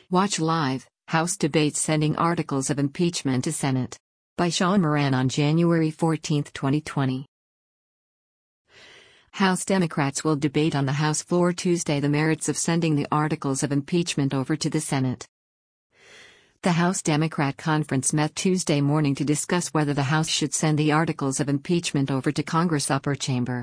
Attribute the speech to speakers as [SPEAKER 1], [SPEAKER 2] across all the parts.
[SPEAKER 1] Watch live, House debates sending articles of impeachment to Senate. By Sean Moran on January 14, 2020. House Democrats will debate on the House floor Tuesday the merits of sending the articles of impeachment over to the Senate. The House Democrat Conference met Tuesday morning to discuss whether the House should send the articles of impeachment over to Congress' upper chamber.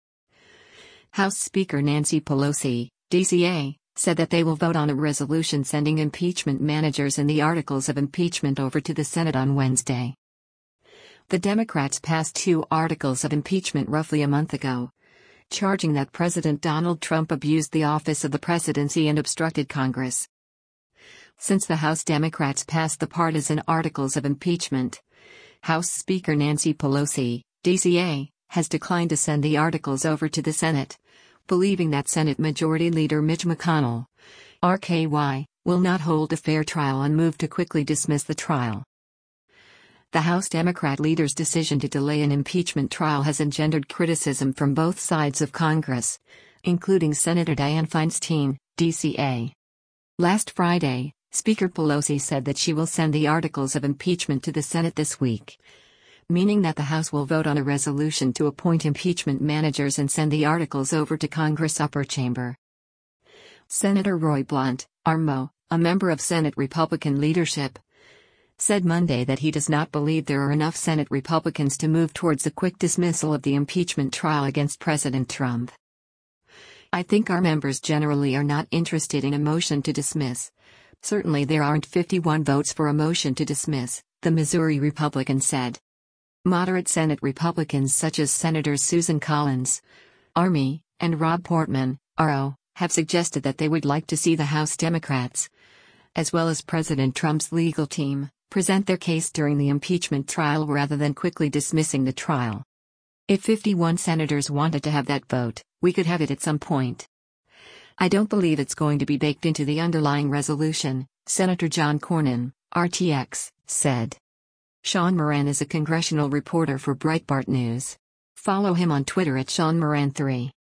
[SPEAKER 1] House Speaker Nancy Pelosi, DCA, said that they will vote on a resolution sending impeachment managers and the articles of impeachment over to the Senate on Wednesday. The Democrats passed 2 articles of impeachment roughly a month ago, charging that President Donald Trump abused the office of the presidency and obstructed Congress. Since the House Democrats passed the partisan articles of impeachment, House Speaker Nancy Pelosi, DCA, has declined to send the articles over to the Senate, believing that Senate Majority Leader Mitch McConnell, RKY, will not hold a fair trial and move to quickly dismiss the trial. The House Democrat leader's decision to delay an impeachment trial has engendered criticism from both sides of Congress, including Senator Dianne Feinstein, DCA. Last Friday, Speaker Pelosi said that she will send the articles of impeachment to the Senate this week, meaning that the House will vote on a resolution to appoint impeachment managers and send the articles over to Congress' upper chamber. Senator Roy Blunt, RMO, a member of Senate Republican leadership, said Monday that he does not believe there are enough Senate Republicans to move towards a quick dismissal of the impeachment trial against President Trump. "I think our members generally are not interested in a motion to dismiss. Certainly there aren't 51 votes for a motion to dismiss," the Missouri Republican said. Moderate Senate Republicans such as Senators Susan Collins, RME, and Rob Portman, RO, have suggested that they would like to see the House Democrats, as well as President Trump's legal team, present their case during the impeachment trial rather than quickly dismissing the trial. "If 51 senators wanted to have that vote, we could have it at some point. I don't believe it's going to be baked into the underlying resolution," Senator John Cornyn, RTX, said. Sean Moran is a congressional reporter for Breitbart News. Follow him on Twitter at SeanMoran3.